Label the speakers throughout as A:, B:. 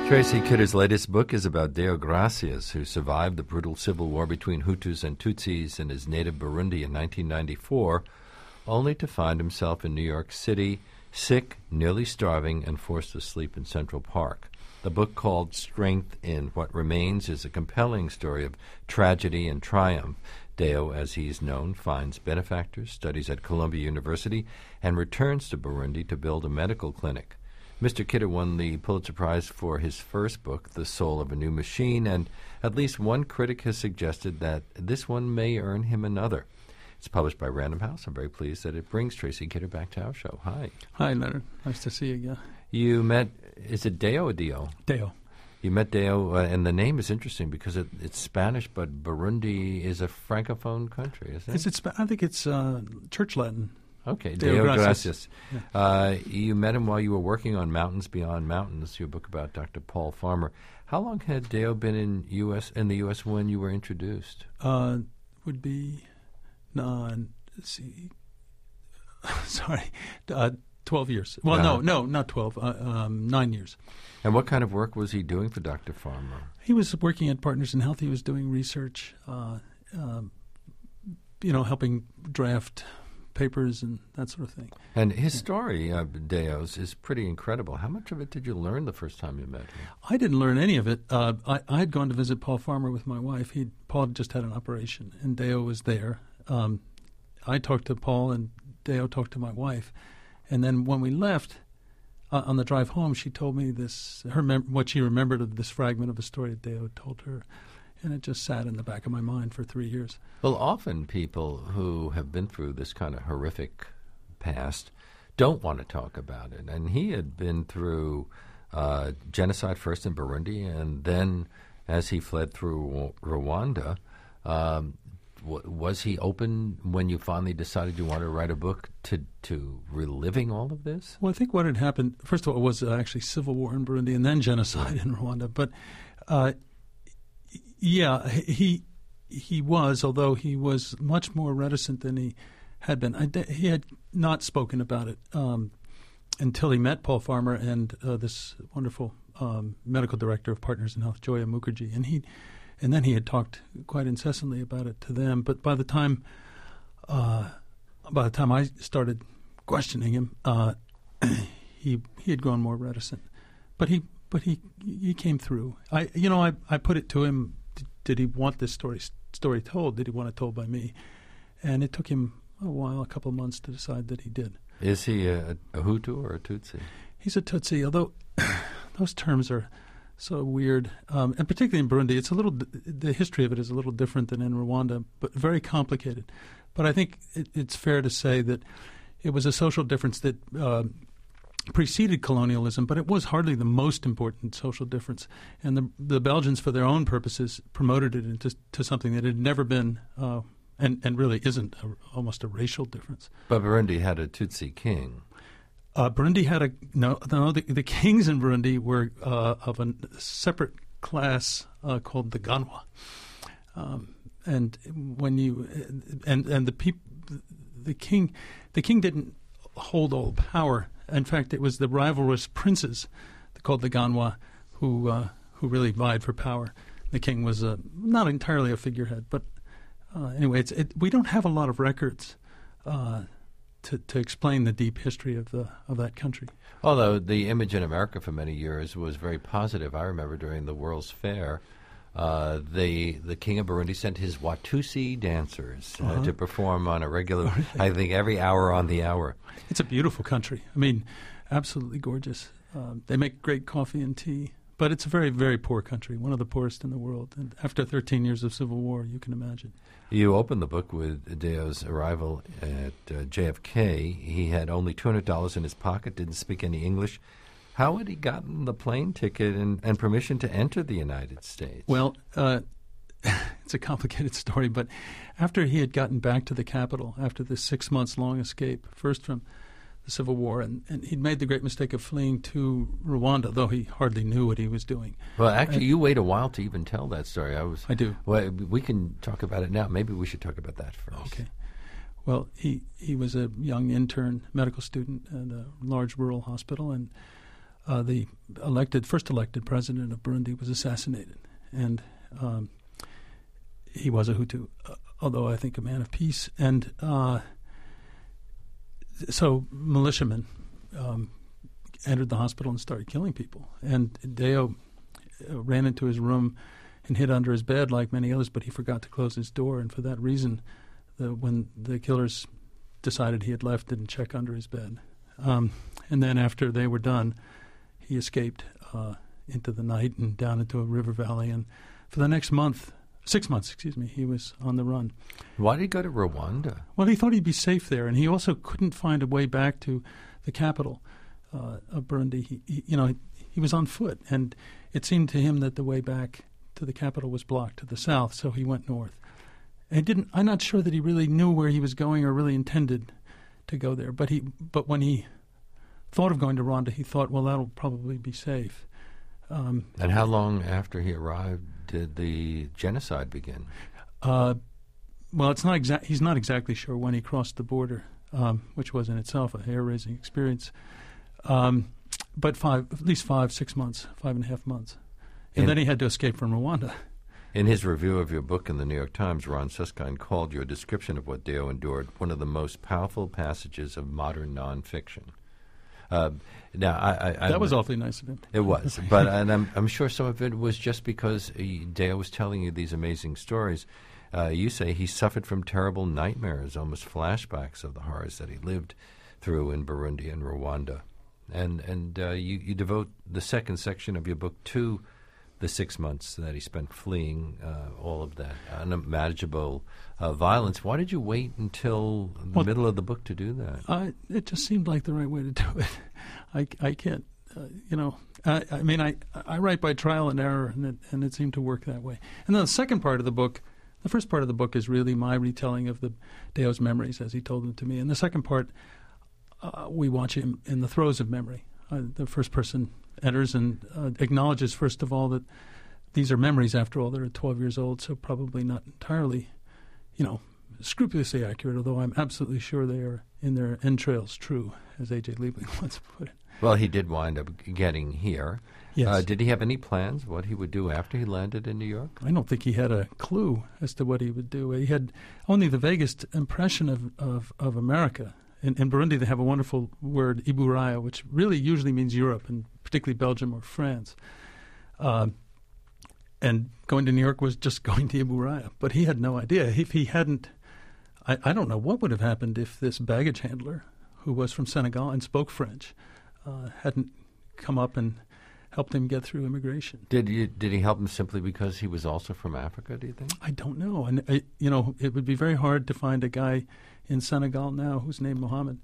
A: Tracy Kidder's latest book is about Deo Gracias, who survived the brutal civil war between Hutus and Tutsis in his native Burundi in 1994, only to find himself in New York City, sick, nearly starving, and forced to sleep in Central Park. The book, called Strength in What Remains, is a compelling story of tragedy and triumph. Deo, as he's known, finds benefactors, studies at Columbia University, and returns to Burundi to build a medical clinic. Mr. Kidder won the Pulitzer Prize for his first book, The Soul of a New Machine, and at least one critic has suggested that this one may earn him another. It's published by Random House. I'm very pleased that it brings Tracy Kidder back to our show. Hi.
B: Hi, Leonard. Nice to see you again.
A: You met, is it Deo or Dio?
B: Deo.
A: You met Deo, and the name is interesting because it's Spanish, but Burundi is a Francophone country, isn't it?
B: I think it's Church Latin.
A: Okay,
B: Deo Gracias.
A: Yeah. You met him while you were working on Mountains Beyond Mountains, your book about Dr. Paul Farmer. How long had Deo been in the U.S. when you were introduced?
B: Would be, let's see, sorry, 12 years. Well, no, not 12, 9 years.
A: And what kind of work was he doing for Dr. Farmer?
B: He was working at Partners in Health. He was doing research, helping draft papers and that sort of thing.
A: And his story, Deo's, is pretty incredible. How much of it did you learn the first time you met him?
B: I didn't learn any of it. I had gone to visit Paul Farmer with my wife. Paul just had an operation, and Deo was there. I talked to Paul, and Deo talked to my wife. And then when we left, on the drive home, she told me what she remembered of this fragment of a story that Deo told her. And it just sat in the back of my mind for 3 years.
A: Well, often people who have been through this kind of horrific past don't want to talk about it. And he had been through genocide first in Burundi, and then as he fled through Rwanda, was he open when you finally decided you wanted to write a book to reliving all of this?
B: Well, I think what had happened, first of all, was actually civil war in Burundi and then genocide in Rwanda. But yeah, he was, although he was much more reticent than he had been. He had not spoken about it until he met Paul Farmer and this wonderful medical director of Partners in Health, Joya Mukherjee, and then he had talked quite incessantly about it to them. But by the time I started questioning him, he had grown more reticent. But he came through. I put it to him. Did he want this story told? Did he want it told by me? And it took him a couple of months to decide that he did.
A: Is he a Hutu or a Tutsi?
B: He's a Tutsi, although those terms are so weird. And particularly in Burundi, the history of it is a little different than in Rwanda, but very complicated. But I think it's fair to say that it was a social difference that preceded colonialism, but it was hardly the most important social difference. And the Belgians, for their own purposes, promoted it into something that had never been, and really isn't, almost a racial difference.
A: But Burundi had a Tutsi king.
B: Burundi had the kings in Burundi were of a separate class called the Ganwa. And when the king didn't hold all power. In fact, it was the rivalrous princes called the Ganwa who really vied for power. The king was not entirely a figurehead, but anyway, we don't have a lot of records to explain the deep history of that country.
A: Although the image in America for many years was very positive. I remember during the World's Fair, the king of Burundi sent his Watusi dancers to perform on a regular, I think, every hour on the hour.
B: It's a beautiful country. I mean, absolutely gorgeous. They make great coffee and tea, but it's a very, very poor country, one of the poorest in the world. And after 13 years of civil war, you can imagine.
A: You opened the book with Deo's arrival at JFK. He had only $200 in his pocket, didn't speak any English. How had he gotten the plane ticket and permission to enter the United States?
B: Well, it's a complicated story, but after he had gotten back to the capital, after this 6 months long escape, first from the Civil War, and he'd made the great mistake of fleeing to Rwanda, though he hardly knew what he was doing.
A: Well, actually, you wait a while to even tell that story.
B: I do.
A: Well, we can talk about it now. Maybe we should talk about that first.
B: Okay. Well, he was a young intern medical student at a large rural hospital, and the first elected president of Burundi was assassinated, and he was a Hutu, although I think a man of peace. And so militiamen entered the hospital and started killing people. And Deo ran into his room and hid under his bed like many others, but he forgot to close his door. And for that reason, when the killers decided he had left, didn't check under his bed. And then after they were done, he escaped into the night and down into a river valley. And for the next 6 months, he was on the run.
A: Why did he go to Rwanda?
B: Well, he thought he'd be safe there, and he also couldn't find a way back to the capital of Burundi. He was on foot, and it seemed to him that the way back to the capital was blocked to the south, so he went north. And I'm not sure that he really knew where he was going or really intended to go there. But when he thought of going to Rwanda, he thought, well, that'll probably be safe.
A: And how long after he arrived did the genocide begin?
B: Well, it's not he's not exactly sure when he crossed the border, which was in itself a hair-raising experience. But at least 5-6 months, 5.5 months. And then he had to escape from Rwanda.
A: In his review of your book in the New York Times, Ron Suskind called your description of what Deo endured one of the most powerful passages of modern nonfiction.
B: That was awfully nice of him.
A: It was, but and I'm sure some of it was just because Deo was telling you these amazing stories. You say he suffered from terrible nightmares, almost flashbacks of the horrors that he lived through in Burundi and Rwanda, and you devote the second section of your book to the 6 months that he spent fleeing all of that unimaginable violence. Why did you wait until the middle of the book to do that?
B: It just seemed like the right way to do it. I can't, I write by trial and error, and it seemed to work that way. And then the second part of the book, the first part of the book is really my retelling of Deo's memories as he told them to me. And the second part, we watch him in the throes of memory. The first person enters and acknowledges, first of all, that these are memories, after all. They're 12 years old, so probably not entirely, scrupulously accurate, although I'm absolutely sure they are in their entrails true, as A.J. Liebling once put it.
A: Well, he did wind up getting here.
B: Yes.
A: Did he have any plans what he would do after he landed in New York?
B: I don't think he had a clue as to what he would do. He had only the vaguest impression of America. In Burundi, they have a wonderful word, Iburaya, which really usually means Europe, and particularly Belgium or France. And going to New York was just going to Iburaya. But he had no idea. If he hadn't, I don't know what would have happened if this baggage handler, who was from Senegal and spoke French, hadn't come up and helped him get through immigration.
A: Did he help him simply because he was also from Africa, do you think?
B: I don't know. And, it would be very hard to find a guy in Senegal now who's named Mohammed.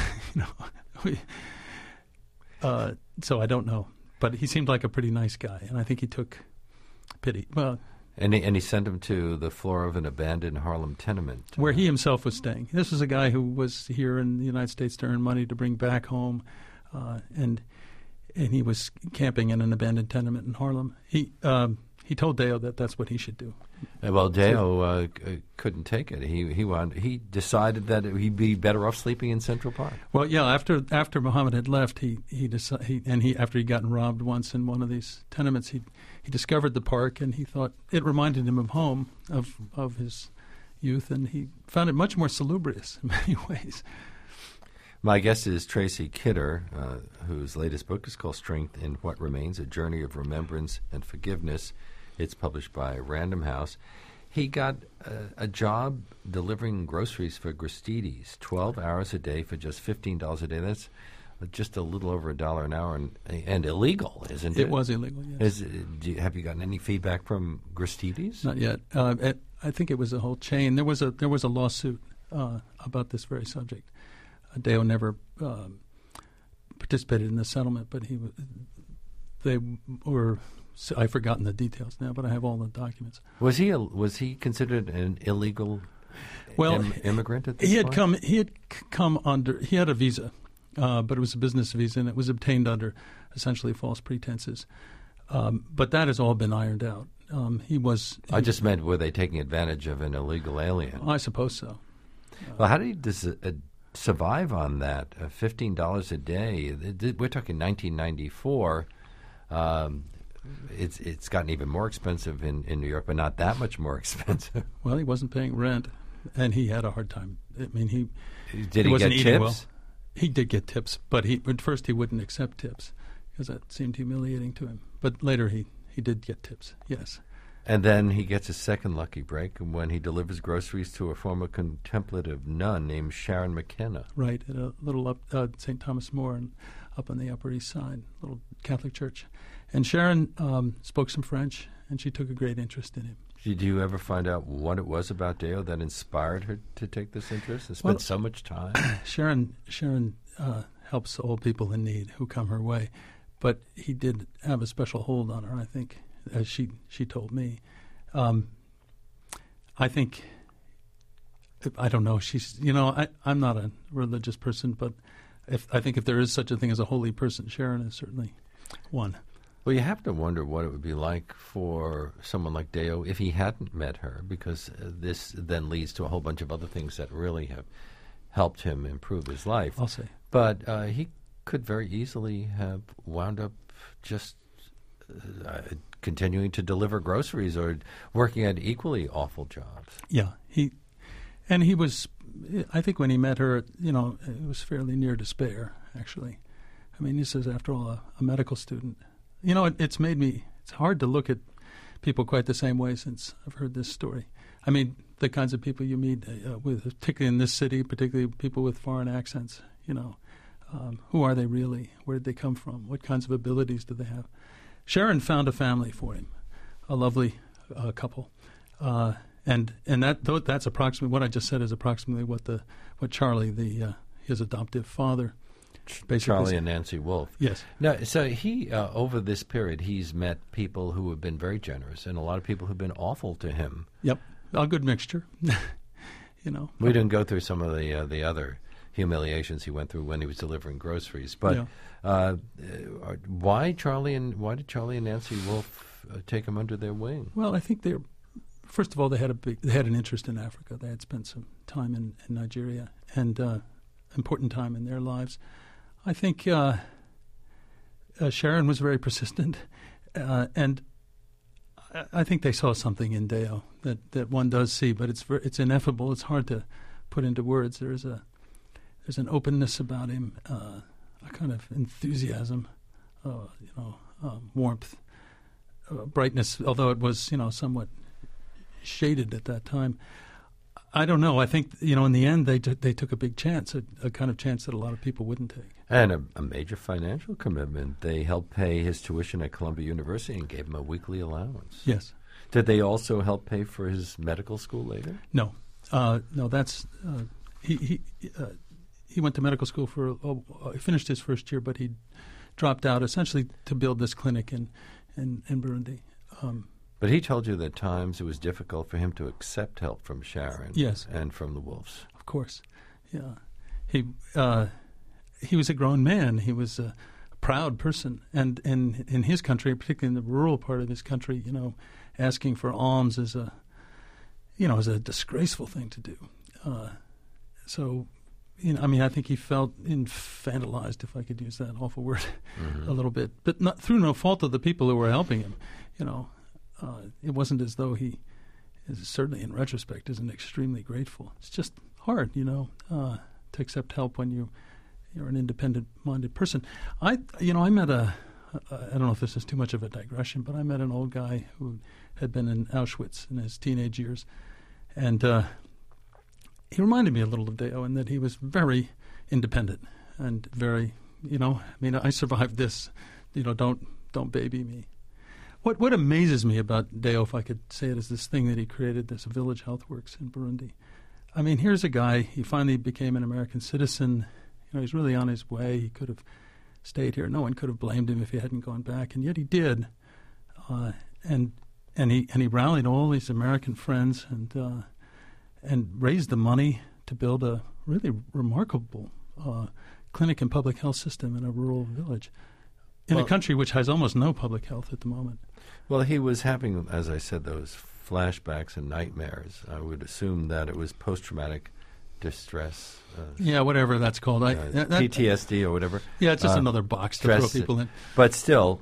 B: So I don't know. But he seemed like a pretty nice guy, and I think he took pity. Well,
A: and he sent him to the floor of an abandoned Harlem tenement.
B: Where he himself was staying. This was a guy who was here in the United States to earn money to bring back home, and he was camping in an abandoned tenement in Harlem. He told Deo that that's what he should do.
A: Well, Deo couldn't take it. He decided that he'd be better off sleeping in Central Park.
B: Well, yeah. After Muhammad had left, after he'd gotten robbed once in one of these tenements, he discovered the park, and he thought it reminded him of home, of his youth, and he found it much more salubrious in many ways.
A: My guest is Tracy Kidder, whose latest book is called Strength in What Remains, A Journey of Remembrance and Forgiveness. It's published by Random House. He got a job delivering groceries for Gristedes, 12 hours a day for just $15 a day. That's just a little over $1 an hour, and illegal, isn't it?
B: It was illegal, yes.
A: Have you gotten any feedback from Gristedes?
B: Not yet. I think it was a whole chain. There was a lawsuit about this very subject. Deo never participated in the settlement, but they were. I've forgotten the details now, but I have all the documents.
A: Was he considered an illegal immigrant at this point?
B: He had come under. He had a visa, but it was a business visa, and it was obtained under essentially false pretenses. But that has all been ironed out. I
A: just meant, were they taking advantage of an illegal alien?
B: I suppose so.
A: Well, how did he survive on that, $15 a day. We're talking 1994. It's gotten even more expensive in New York, but not that much more expensive.
B: Well, he wasn't paying rent, and he had a hard time. I mean,
A: Did he get tips?
B: Well. He did get tips, but at first he wouldn't accept tips because that seemed humiliating to him. But later he did get tips, yes.
A: And then he gets a second lucky break when he delivers groceries to a former contemplative nun named Sharon McKenna.
B: Right, at a little up St. Thomas More and up on the Upper East Side, little Catholic church. And Sharon spoke some French, and she took a great interest in him.
A: Did you ever find out what it was about Deo that inspired her to take this interest and spend so much time?
B: Sharon helps old people in need who come her way, but he did have a special hold on her, I think, as she told me. I think, I don't know, I'm not a religious person, but I think if there is such a thing as a holy person, Sharon is certainly one.
A: Well, you have to wonder what it would be like for someone like Deo if he hadn't met her, because this then leads to a whole bunch of other things that really have helped him improve his life.
B: I'll say.
A: But he could very easily have wound up just continuing to deliver groceries or working at equally awful jobs.
B: Yeah, he was, I think when he met her, it was fairly near despair, actually. I mean, this is, after all, a medical student. It's hard to look at people quite the same way since I've heard this story. I mean, the kinds of people you meet particularly in this city, particularly people with foreign accents, who are they really? Where did they come from? What kinds of abilities do they have? Sharon found a family for him, a lovely couple. And that's approximately, what I just said is approximately what Charlie, his adoptive father, basically.
A: Charlie and Nancy Wolfe.
B: Yes.
A: Now, so he, over this period, he's met people who have been very generous and a lot of people who've been awful to him.
B: Yep. A good mixture.
A: We didn't go through some of the other humiliations he went through when he was delivering groceries. But why did Charlie and Nancy Wolfe take him under their wing?
B: Well, I think first of all, they had an interest in Africa. They had spent some time in Nigeria, and important time in their lives. I think Sharon was very persistent, and I think they saw something in Deo that one does see, but it's ineffable. It's hard to put into words. There's an openness about him, a kind of enthusiasm, warmth, brightness. Although it was somewhat shaded at that time. I don't know. I think, in the end, they took a big chance, a kind of chance that a lot of people wouldn't take.
A: And a major financial commitment. They helped pay his tuition at Columbia University and gave him a weekly allowance.
B: Yes.
A: Did they also help pay for his medical school later?
B: No. No, that's he went to medical school he finished his first year, but he dropped out essentially to build this clinic in Burundi.
A: But he told you that at times it was difficult for him to accept help from Sharon,
B: yes,
A: and from the Wolves.
B: Of course, yeah. He was a grown man. He was a proud person, and in his country, particularly in the rural part of his country, asking for alms is a disgraceful thing to do. So, I think he felt infantilized, if I could use that awful word, a little bit, but not through no fault of the people who were helping him. It wasn't as though he, certainly in retrospect, isn't extremely grateful. It's just hard, to accept help when you're an independent-minded person. I met I don't know if this is too much of a digression, but I met an old guy who had been in Auschwitz in his teenage years, and he reminded me a little of Deo in that he was very independent and very, I survived this, don't baby me. What amazes me about Deo, if I could say it, is this thing that he created, this Village Health Works in Burundi. I mean, here's a guy, he finally became an American citizen. He's really on his way. He could have stayed here. No one could have blamed him if he hadn't gone back, and yet he did. And he rallied all these American friends and raised the money to build a really remarkable clinic and public health system in a rural village in a country which has almost no public health at the moment.
A: Well, he was having, as I said, those flashbacks and nightmares. I would assume that it was post-traumatic distress.
B: Yeah, whatever that's called.
A: PTSD or whatever.
B: Yeah, it's just another box to throw people in.
A: But still,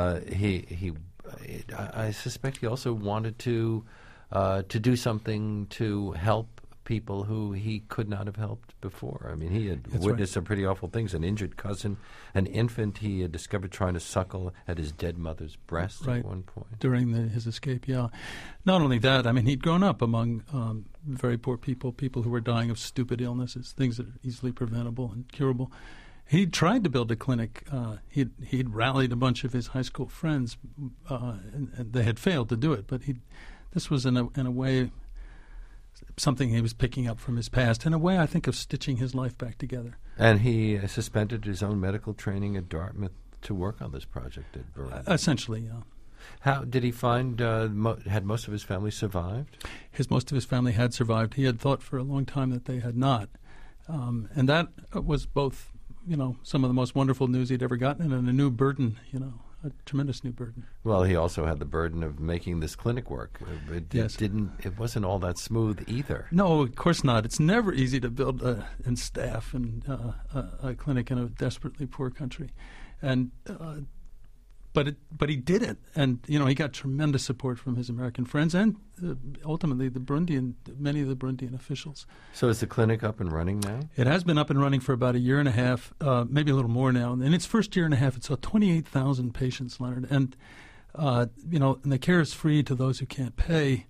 A: I suspect he also wanted to do something to help people who he could not have helped before. I mean, he had witnessed some pretty awful things. An injured cousin, an infant he had discovered trying to suckle at his dead mother's breast at one point.
B: During his escape, yeah. Not only that, I mean, he'd grown up among very poor people who were dying of stupid illnesses, things that are easily preventable and curable. He tried to build a clinic. He'd rallied a bunch of his high school friends, and they had failed to do it. But this was in a way something he was picking up from his past, in a way I think of stitching his life back together.
A: And he suspended his own medical training at Dartmouth to work on this project at Berlin.
B: Essentially, yeah.
A: How did he find? Had most of his family survived?
B: Most of his family had survived. He had thought for a long time that they had not, and that was both, some of the most wonderful news he'd ever gotten, and a new burden, a tremendous new burden.
A: Well, he also had the burden of making this clinic work. It wasn't all that smooth either.
B: No, of course not. It's never easy to build and staff and a clinic in a desperately poor country, and but he did it, and he got tremendous support from his American friends and ultimately many of the Burundian officials.
A: So is the clinic up and running now?
B: It has been up and running for about a year and a half, maybe a little more now. In its first year and a half, it saw 28,000 patients, Leonard, and and the care is free to those who can't pay.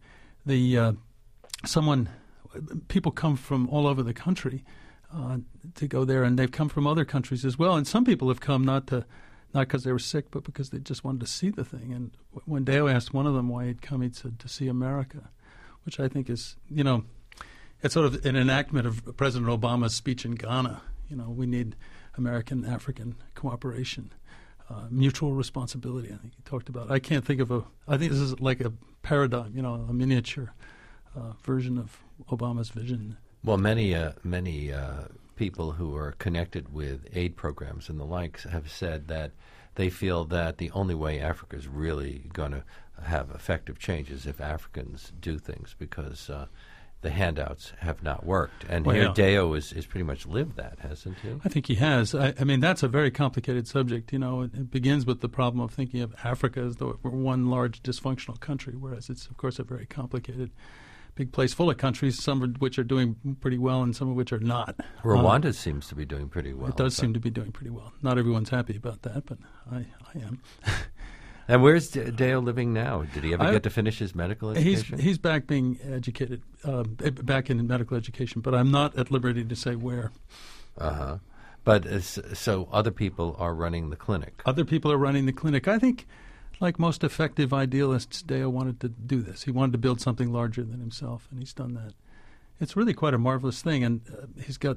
B: People come from all over the country to go there, and they've come from other countries as well. And some people have come not because they were sick, but because they just wanted to see the thing. And when Deo asked one of them why he'd come, he said to see America, which I think is, it's sort of an enactment of President Obama's speech in Ghana. We need American-African cooperation, mutual responsibility, I think he talked about. I can't think of I think this is like a paradigm, a miniature version of Obama's vision.
A: Well, many people who are connected with aid programs and the likes have said that they feel that the only way Africa is really going to have effective change is if Africans do things, because the handouts have not worked. And Deo is pretty much lived that, hasn't he?
B: I think he has. I mean, that's a very complicated subject. It begins with the problem of thinking of Africa as though it were one large dysfunctional country, whereas it's, of course, a very complicated big place full of countries, some of which are doing pretty well and some of which are not.
A: Rwanda seems to be doing pretty well.
B: It does seem to be doing pretty well. Not everyone's happy about that, but I am.
A: And where's Deo living now? Did he ever get to finish his medical education?
B: He's back being educated, back in medical education, but I'm not at liberty to say where.
A: Uh-huh. But so other people are running the clinic.
B: Other people are running the clinic. I think, like most effective idealists, Deo wanted to do this. He wanted to build something larger than himself, and he's done that. It's really quite a marvelous thing, and he's got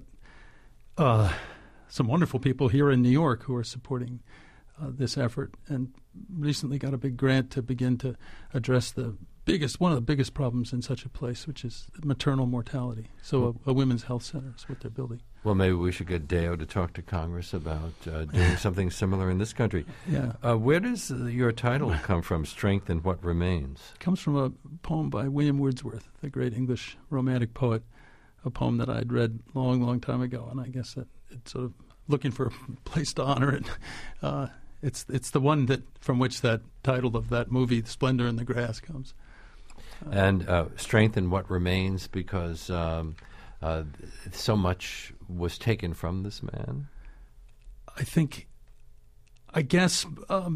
B: some wonderful people here in New York who are supporting this effort, and recently got a big grant to begin to address one of the biggest problems in such a place, which is maternal mortality. So a women's health center is what they're building.
A: Well, maybe we should get Deo to talk to Congress about doing something similar in this country.
B: Yeah.
A: Where does your title come from, Strength in What Remains?
B: It comes from a poem by William Wordsworth, the great English romantic poet, a poem that I'd read long, long time ago, and I guess that it's sort of looking for a place to honor it. It's the one from which that title of that movie, Splendor in the Grass, comes.
A: And Strength in What Remains, because so much was taken from this man?
B: I guess,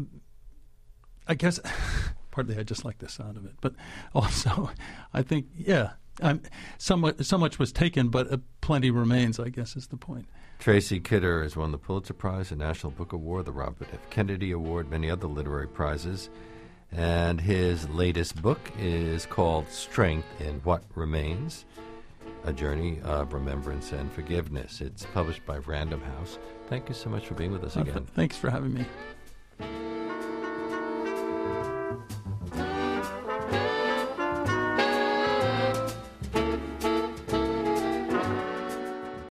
B: partly I just like the sound of it, but also I think, so much was taken, but plenty remains, I guess is the point.
A: Tracy Kidder has won the Pulitzer Prize, the National Book Award, the Robert F. Kennedy Award, many other literary prizes. And his latest book is called Strength in What Remains, A Journey of Remembrance and Forgiveness. It's published by Random House. Thank you so much for being with us again.
B: Thanks for having me.